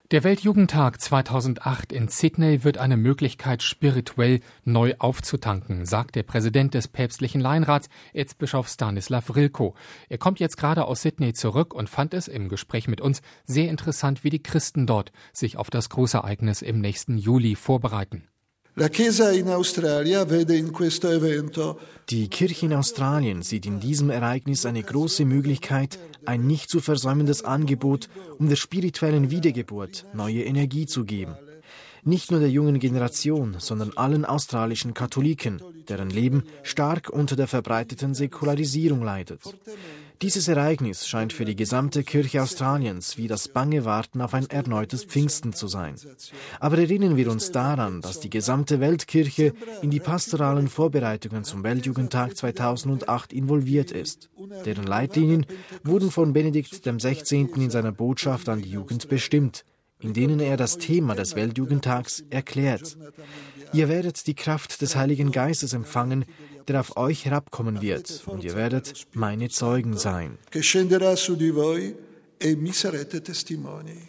Der Weltjugendtag 2008 in Sydney wird eine Möglichkeit, spirituell neu aufzutanken, sagt der Präsident des päpstlichen Laienrats, Erzbischof Stanislav Rilko. Er kommt jetzt gerade aus Sydney zurück und fand es im Gespräch mit uns sehr interessant, wie die Christen dort sich auf das große Ereignis im nächsten Juli vorbereiten. Die Kirche in Australien sieht in diesem Ereignis eine große Möglichkeit, ein nicht zu versäumendes Angebot, um der spirituellen Wiedergeburt neue Energie zu geben. Nicht nur der jungen Generation, sondern allen australischen Katholiken, deren Leben stark unter der verbreiteten Säkularisierung leidet. Dieses Ereignis scheint für die gesamte Kirche Australiens wie das bange Warten auf ein erneutes Pfingsten zu sein. Aber erinnern wir uns daran, dass die gesamte Weltkirche in die pastoralen Vorbereitungen zum Weltjugendtag 2008 involviert ist. Deren Leitlinien wurden von Benedikt XVI. In seiner Botschaft an die Jugend bestimmt, in denen er das Thema des Weltjugendtags erklärt. Ihr werdet die Kraft des Heiligen Geistes empfangen, der auf euch herabkommen wird, und ihr werdet meine Zeugen sein.